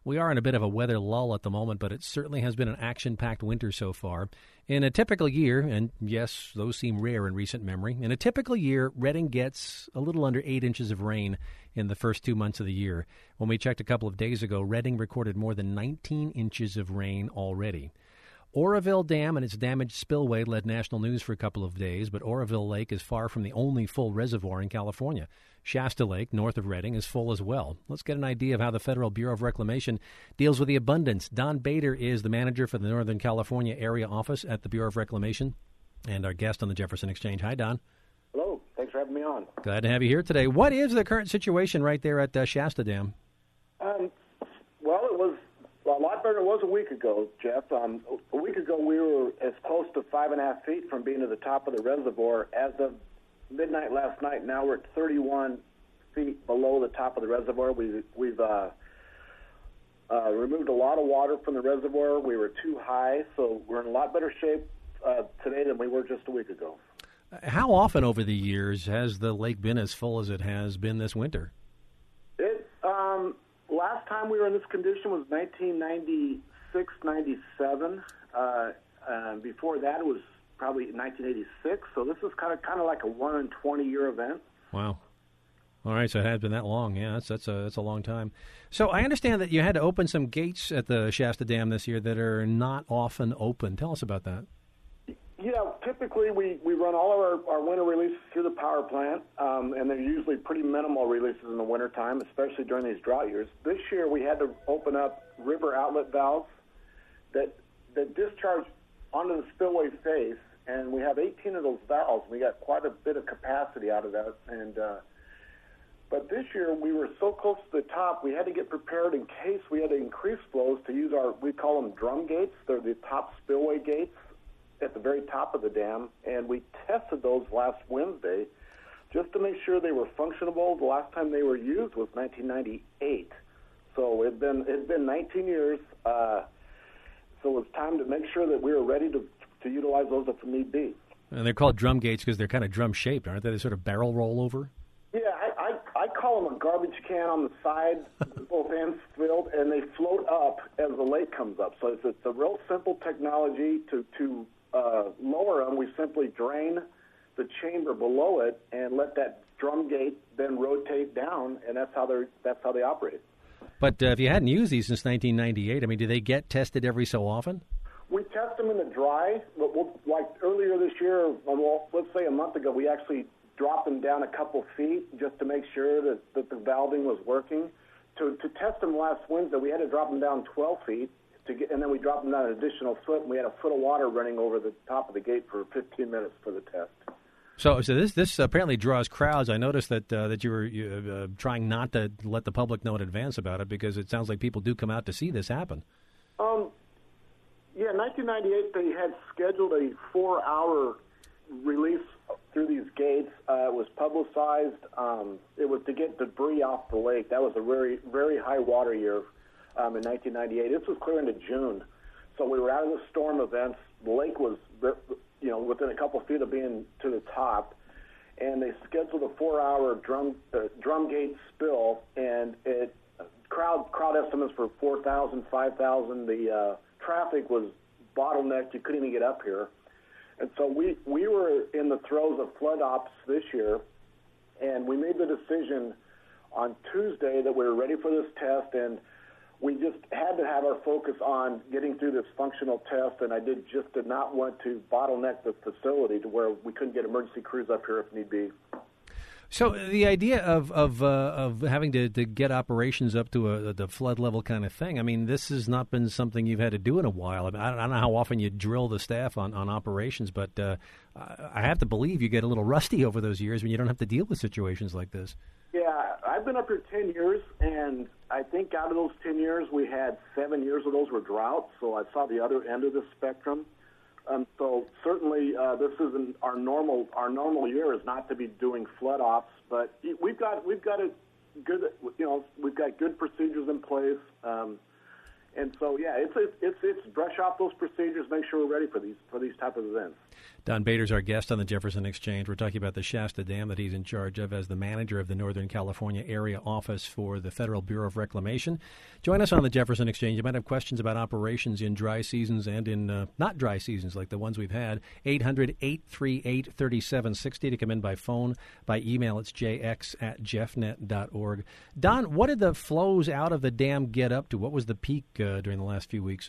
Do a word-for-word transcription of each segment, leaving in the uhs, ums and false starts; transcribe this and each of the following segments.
We are in a bit of a weather lull at the moment, but it certainly has been an action-packed winter so far. In a typical year, and yes, those seem rare in recent memory, in a typical year, Redding gets a little under eight inches of rain in the first two months of the year. When we checked a couple of days ago, Redding recorded more than nineteen inches of rain already. Oroville Dam and its damaged spillway led national news for a couple of days, but Oroville Lake is far from the only full reservoir in California. Shasta Lake, north of Redding, is full as well. Let's get an idea of how the Federal Bureau of Reclamation deals with the abundance. Don Bader is the manager for the Northern California area office at the Bureau of Reclamation and our guest on the Jefferson Exchange. Hi, Don. Hello. Thanks for having me on. Glad to have you here today. What is the current situation right there at uh, Shasta Dam? Um, well, it was a lot better than it was a week ago, Jeff. Um, a week ago, we were as close to five and a half feet from being to the top of the reservoir. As of midnight last night, now we're at thirty-one feet below the top of the reservoir. We, we've uh, uh, removed a lot of water from the reservoir. We were too high, so we're in a lot better shape uh, today than we were just a week ago. How often over the years has the lake been as full as it has been this winter? It um, last time we were in this condition was nineteen ninety-six, ninety-seven. Uh, uh, before that, it was probably nineteen eighty-six. So this is kind of kind of like a one in twenty year event. Wow. All right, so it has been that long. Yeah, that's that's a that's a long time. So I understand that you had to open some gates at the Shasta Dam this year that are not often open. Tell us about that. Yeah, typically we, we run all of our, our winter releases through the power plant, um, and they're usually pretty minimal releases in the wintertime, especially during these drought years. This year we had to open up river outlet valves that that discharge onto the spillway face, and we have eighteen of those valves. We got quite a bit of capacity out of that. And uh, but this year we were so close to the top, we had to get prepared in case we had to increase flows to use our, we call them drum gates. They're the top spillway gates at the very top of the dam, and we tested those last Wednesday just to make sure they were functionable. The last time they were used was nineteen ninety-eight, so it's been it's been nineteen years. Uh, so it's time to make sure that we are ready to to utilize those if need be. And they're called drum gates because they're kind of drum shaped, aren't they? They sort of barrel roll over. Yeah, I, I I call them a garbage can on the side, both ends filled, and they float up as the lake comes up. So it's, it's a real simple technology to to Uh, lower them. We simply drain the chamber below it and let that drum gate then rotate down, and that's how they that's how they operate. But uh, if you hadn't used these since nineteen ninety-eight, I mean, do they get tested every so often? We test them in the dry. But we'll, like earlier this year, well, let's say a month ago, we actually dropped them down a couple feet just to make sure that, that the valving was working. To, to test them last Wednesday, we had to drop them down twelve feet. To get, and then we dropped them down an additional foot, and we had a foot of water running over the top of the gate for fifteen minutes for the test. So, so this this apparently draws crowds. I noticed that uh, that you were you, uh, trying not to let the public know in advance about it because it sounds like people do come out to see this happen. Um, yeah, in nineteen ninety-eight they had scheduled a four-hour release through these gates. Uh, it was publicized. Um, it was to get debris off the lake. That was a very very high water year. Um, in nineteen ninety-eight, this was clear into June, so we were out of the storm events. The lake was, you know, within a couple feet of being to the top, and they scheduled a four-hour drum uh, drum gate spill, and it crowd crowd estimates for four thousand, five thousand. The uh, traffic was bottlenecked; you couldn't even get up here, and so we we were in the throes of flood ops this year, and we made the decision on Tuesday that we were ready for this test, and we just had to have our focus on getting through this functional test, and I did just did not want to bottleneck the facility to where we couldn't get emergency crews up here if need be. So the idea of of uh, of having to, to get operations up to a, the flood level kind of thing, I mean, this has not been something you've had to do in a while. I, mean, I don't know how often you drill the staff on, on operations, but uh, I have to believe you get a little rusty over those years when you don't have to deal with situations like this. Yeah, I've been up here ten years, and I think out of those ten years, we had seven years of those were drought, so I saw the other end of the spectrum. Um, so certainly uh, this isn't our normal. Our normal year is not to be doing flood ops, but we've got we've got a good, you know, we've got good procedures in place. Um, And so, yeah, it's it's it's brush off those procedures, make sure we're ready for these for these type of events. Don Bader's our guest on the Jefferson Exchange. We're talking about the Shasta Dam that he's in charge of as the manager of the Northern California Area Office for the Federal Bureau of Reclamation. Join us on the Jefferson Exchange. You might have questions about operations in dry seasons and in uh, not dry seasons like the ones we've had. eight hundred, eight three eight, three seven six zero to come in by phone. By email, it's j x at jeffnet dot org. Don, what did the flows out of the dam get up to? What was the peak uh, during the last few weeks?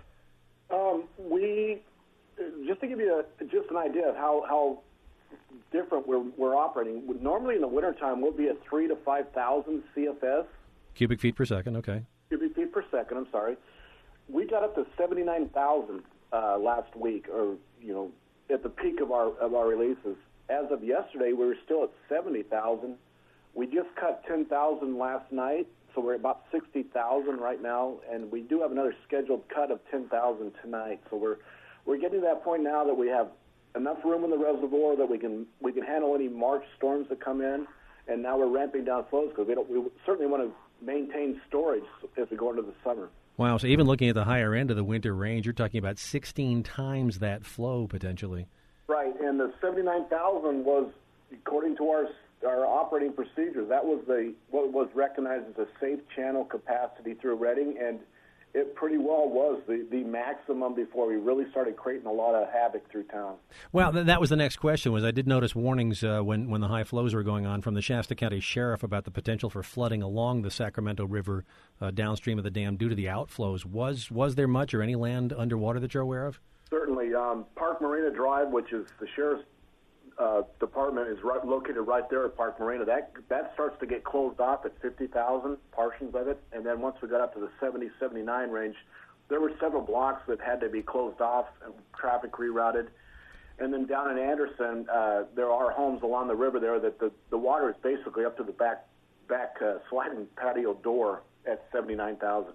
Um, we... Just to give you a, just an idea of how, how different we're, we're operating, normally in the wintertime we'll be at three to five thousand C F S. Cubic feet per second, okay. Cubic feet per second, I'm sorry. We got up to seventy-nine thousand uh, last week, or, you know, at the peak of our of our releases. As of yesterday, we were still at seventy thousand. We just cut ten thousand last night, so we're at about sixty thousand right now, and we do have another scheduled cut of ten thousand tonight, so we're We're getting to that point now that we have enough room in the reservoir that we can we can handle any March storms that come in, and now we're ramping down flows because we don't. We certainly want to maintain storage as we go into the summer. Wow! So even looking at the higher end of the winter range, you're talking about sixteen times that flow potentially. Right, and the seventy-nine thousand was according to our our operating procedures. That was the what was recognized as a safe channel capacity through Redding, and it pretty well was the, the maximum before we really started creating a lot of havoc through town. Well, th- that was the next question. Was I did notice warnings uh, when when the high flows were going on from the Shasta County Sheriff about the potential for flooding along the Sacramento River uh, downstream of the dam due to the outflows. Was was there much or any land underwater that you're aware of? Certainly, um, Park Marina Drive, which is the sheriff's uh, department, is right, located right there at Park Marina. That that starts to get closed off at fifty thousand, portions of it. And then once we got up to the seventy, seventy-nine range, there were several blocks that had to be closed off and traffic rerouted. And then down in Anderson, uh, there are homes along the river there that the, the water is basically up to the back back uh, sliding patio door at seventy-nine thousand.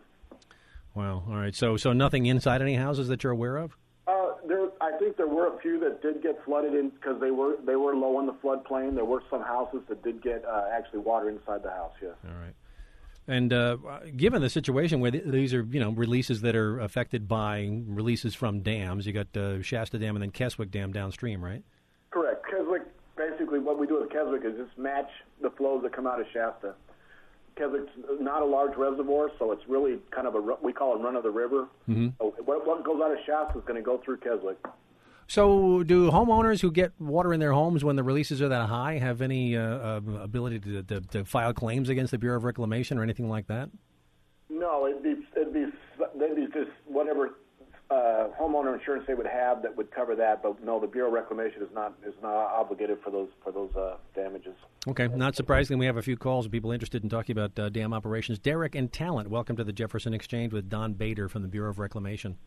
Wow. All right. So so nothing inside any houses that you're aware of? Uh, there, I think there were a few that did get flooded in because they were they were low in the floodplain. There were some houses that did get uh, actually water inside the house. Yes. All right. And uh, given the situation where th- these are, you know, releases that are affected by releases from dams, you got uh, Shasta Dam and then Keswick Dam downstream, right? Correct. Keswick, basically what we do with Keswick is just match the flows that come out of Shasta. Keswick's not a large reservoir, so it's really kind of a, we call it run of the river. Mm-hmm. So what, what goes out of Shasta is going to go through Keswick. So do homeowners who get water in their homes when the releases are that high have any uh, uh, ability to, to, to file claims against the Bureau of Reclamation or anything like that? No, it'd be, it'd be, it'd be just whatever uh, homeowner insurance they would have that would cover that. But no, the Bureau of Reclamation is not is not obligated for those for those uh, damages. Okay, not surprisingly, we have a few calls of people interested in talking about uh, dam operations. Derek and Talent, welcome to the Jefferson Exchange with Don Bader from the Bureau of Reclamation.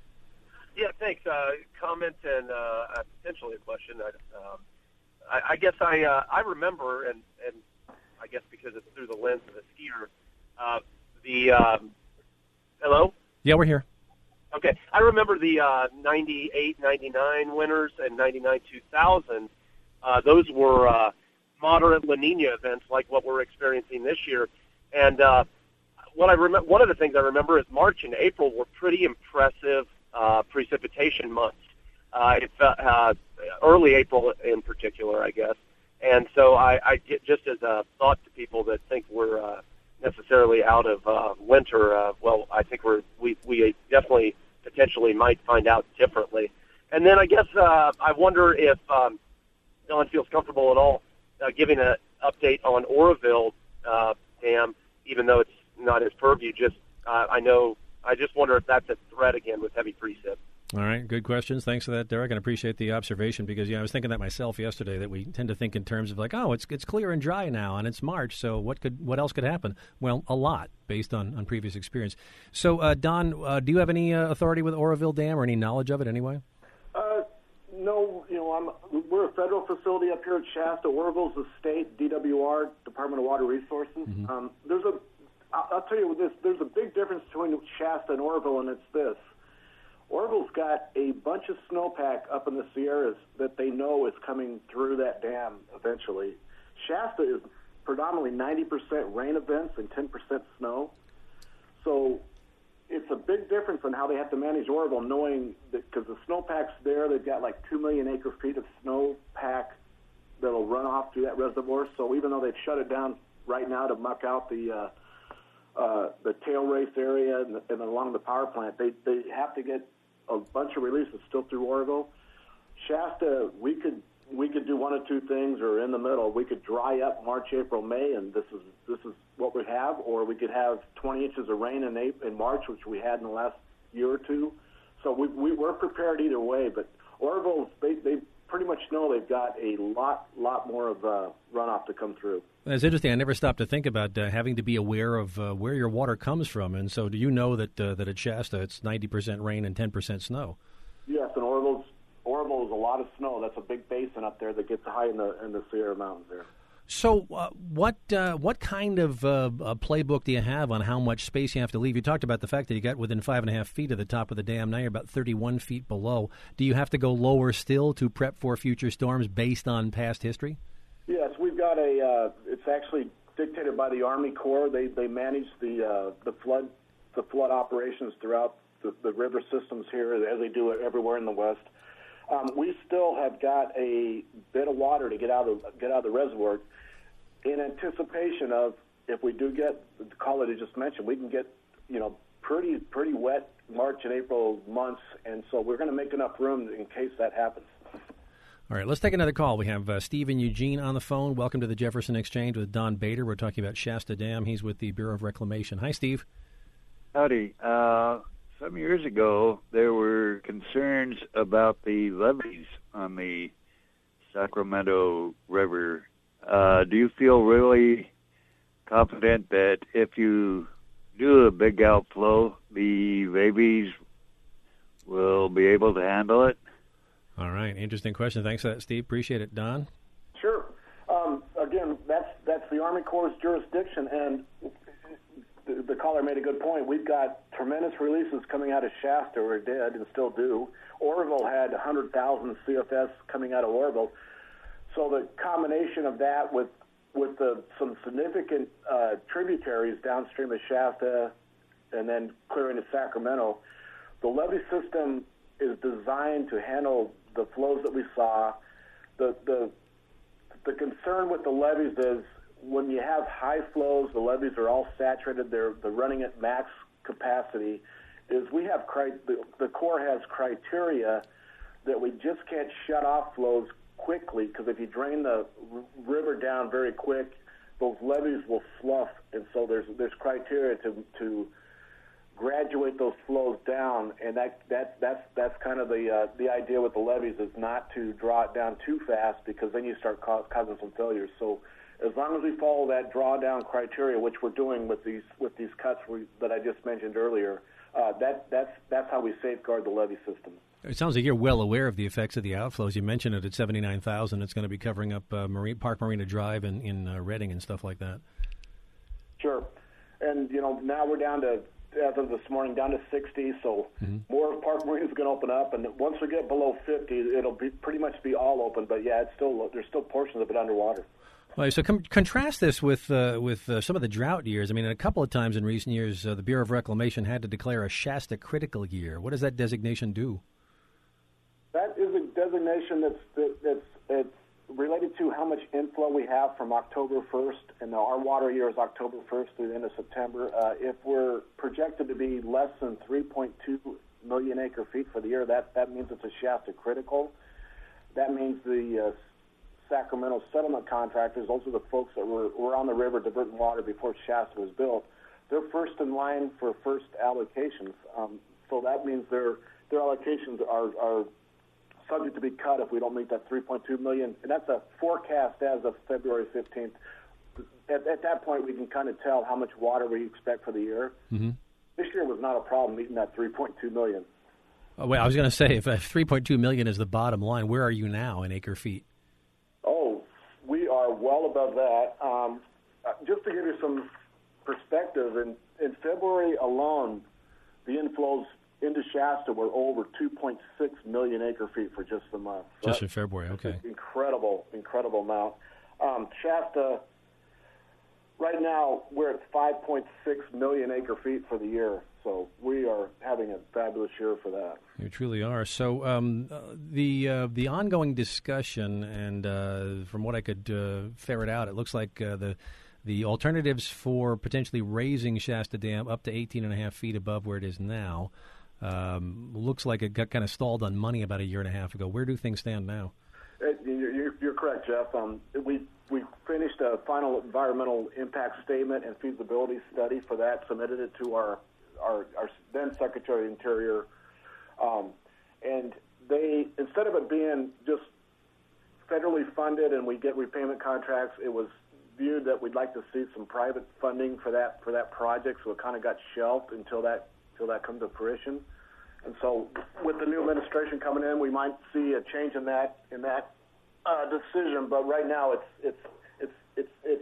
Yeah, thanks. Uh, comment and uh, potentially a question. I, um, I, I guess I uh, I remember, and, and I guess because it's through the lens of a skier, uh, the um, hello? Yeah, we're here. Okay. I remember the uh, ninety-eight ninety-nine winters and ninety-nine two thousand. Uh, those were uh, moderate La Nina events like what we're experiencing this year. And uh, what I remember, one of the things I remember is March and April were pretty impressive uh, precipitation months. Uh, it, uh, early April in particular, I guess. And so I, I get just as a thought to people that think we're uh, necessarily out of uh, winter. Uh, well, I think we're we we definitely potentially might find out differently. And then I guess uh, I wonder if um, Don feels comfortable at all uh, giving an update on Oroville uh, Dam, even though it's not his purview. Just uh, I know I just wonder if that's a threat again with heavy precip. All right, good questions. Thanks for that, Derek, and appreciate the observation because yeah, I was thinking that myself yesterday that we tend to think in terms of like, oh, it's it's clear and dry now, and it's March, so what could what else could happen? Well, a lot based on, on previous experience. So, uh, Don, uh, do you have any uh, authority with Oroville Dam or any knowledge of it anyway? Uh, no, you know, I'm, we're a federal facility up here at Shasta. Oroville's the state D W R, Department of Water Resources. Mm-hmm. Um, there's a, I'll, I'll tell you this. There's a big difference between Shasta and Oroville, and it's this. Oroville's got a bunch of snowpack up in the Sierras that they know is coming through that dam eventually. Shasta is predominantly ninety percent rain events and ten percent snow. So it's a big difference in how they have to manage Oroville, knowing that because the snowpack's there, they've got like two million acre feet of snowpack that'll run off through that reservoir. So even though they've shut it down right now to muck out the uh, uh, the tail race area and, and along the power plant, they they have to get a bunch of releases still through Oroville. Shasta, we could we could do one of two things, or in the middle, we could dry up March, April, May, and this is this is what we have, or we could have twenty inches of rain in April, in March, which we had in the last year or two. So we we were prepared either way, but Oroville, they they pretty much know they've got a lot lot more of uh, runoff to come through. It's interesting. I never stopped to think about uh, having to be aware of uh, where your water comes from. And so, do you know that uh, that at Shasta it's ninety percent rain and ten percent snow? Yes, and Orville's Oroville is a lot of snow. That's a big basin up there that gets high in the in the Sierra Mountains there. So, uh, what uh, what kind of uh, a playbook do you have on how much space you have to leave? You talked about the fact that you got within five and a half feet of the top of the dam. Now you're about thirty-one feet below. Do you have to go lower still to prep for future storms based on past history? Yes, we've got a. Uh, it's actually dictated by the Army Corps. They they manage the uh, the flood the flood operations throughout the, the river systems here, as they do it everywhere in the West. Um, we still have got a bit of water to get out of get out of the reservoir, in anticipation of if we do get the call that I just mentioned, we can get you know pretty pretty wet March and April months, and so we're going to make enough room in case that happens. All right, let's take another call. We have uh, Steve and Eugene on the phone. Welcome to the Jefferson Exchange with Don Bader. We're talking about Shasta Dam. He's with the Bureau of Reclamation. Hi, Steve. Howdy. Uh, some years ago, there were concerns about the levees on the Sacramento River. Uh, do you feel really confident that if you do a big outflow, the levees will be able to handle it? All right, interesting question. Thanks for that, Steve. Appreciate it. Don? Sure. Um, again, that's that's the Army Corps' jurisdiction, and the, the caller made a good point. We've got tremendous releases coming out of Shasta, or did, and still do. Oroville had one hundred thousand C F S coming out of Oroville. So the combination of that with with the, some significant uh, tributaries downstream of Shasta and then clearing to Sacramento, the levee system is designed to handle the flows that we saw. The the the concern with the levees is when you have high flows, the levees are all saturated. They're they're running at max capacity. Is we have cri- the, the Corps has criteria that we just can't shut off flows quickly, because if you drain the r- river down very quick, those levees will slough, and so there's there's criteria to to graduate those flows down, and that that that's that's kind of the uh, the idea with the levees, is not to draw it down too fast, because then you start ca- causing some failures. So as long as we follow that drawdown criteria, which we're doing with these with these cuts we, that I just mentioned earlier, uh, that that's that's how we safeguard the levee system. It sounds like you're well aware of the effects of the outflows. You mentioned it at seventy-nine thousand. It's going to be covering up uh, Marine, Park Marina Drive in, in uh, Redding and stuff like that. Sure. And, you know, now we're down to, as of this morning, down to sixty, so mm-hmm. more of Park Marina is going to open up, and once we get below fifty, it'll be pretty much be all open. But yeah, it's still there's still portions of it underwater. Well, so com- contrast this with uh, with uh, some of the drought years. I mean, a couple of times in recent years, uh, the Bureau of Reclamation had to declare a Shasta critical year. What does that designation do? That is a designation that's that, that's it's related to how much inflow we have from October first, and our water year is October first through the end of September. Uh, if we're projected to be less than three point two million acre feet for the year, that, that means it's a Shasta critical. That means the uh, Sacramento settlement contractors, those are the folks that were, were on the river diverting water before Shasta was built, they're first in line for first allocations. Um, so that means their their allocations are, are subject to be cut if we don't meet that three point two million, and that's a forecast as of February fifteenth. At, at that point, we can kind of tell how much water we expect for the year. Mm-hmm. This year was not a problem meeting that three point two million. Oh, wait, I was going to say, if uh, three point two million is the bottom line, where are you now in acre feet? Oh, we are well above that. Um, uh, just to give you some perspective, in, in February alone, the inflows into Shasta were over two point six million acre feet for just the month. So just in February, okay. Incredible, incredible amount. Um, Shasta, right now, we're at five point six million acre feet for the year. So we are have fabulous year for that. You truly are. So um, uh, the uh, the ongoing discussion, and uh, from what I could uh, ferret out, it looks like uh, the the alternatives for potentially raising Shasta Dam up to eighteen and a half feet above where it is now um, looks like it got kind of stalled on money about a year and a half ago. Where do things stand now? It, you're, you're correct, Jeff. Um, we we finished a final environmental impact statement and feasibility study for that, submitted it to our our, our then Secretary of Interior, um, and they, instead of it being just federally funded and we get repayment contracts, it was viewed that we'd like to see some private funding for that for that project, so it kind of got shelved until that until that comes to fruition. And so, with the new administration coming in, we might see a change in that in that uh, decision. But right now, it's it's it's it's it's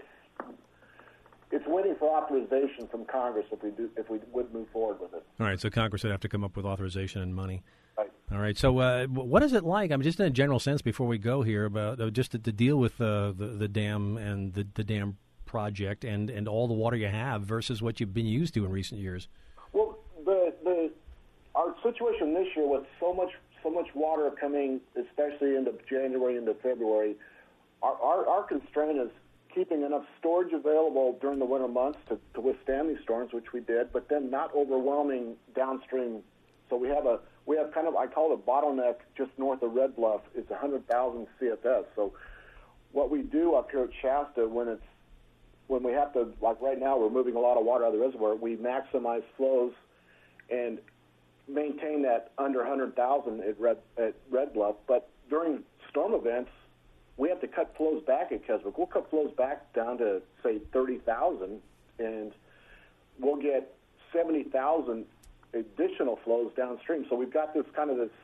it's waiting for authorization from Congress if we do if we would move forward with it. All right, so Congress would have to come up with authorization and money. Right. All right. So, uh, what is it like? I mean, just in a general sense, before we go here, about uh, just to, to deal with uh, the the dam and the, the dam project and, and all the water you have versus what you've been used to in recent years. Well, the the our situation this year with so much so much water coming, especially into January into February, our our, our constraint is keeping enough storage available during the winter months to, to withstand these storms, which we did, but then not overwhelming downstream. So we have a we have kind of, I call it a bottleneck just north of Red Bluff. It's one hundred thousand C F S. So what we do up here at Shasta when it's when we have to, like right now, we're moving a lot of water out of the reservoir, we maximize flows and maintain that under one hundred thousand at Red, at Red Bluff. But during storm events, we have to cut flows back at Keswick. We'll cut flows back down to, say, thirty thousand, and we'll get seventy thousand additional flows downstream. So we've got this kind of this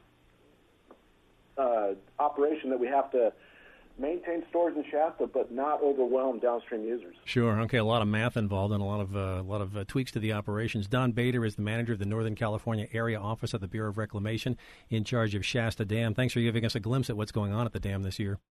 uh, operation that we have to maintain storage in Shasta, but not overwhelm downstream users. Sure. Okay. A lot of math involved and a lot of uh, a lot of uh, tweaks to the operations. Don Bader is the manager of the Northern California Area Office at the Bureau of Reclamation, in charge of Shasta Dam. Thanks for giving us a glimpse at what's going on at the dam this year.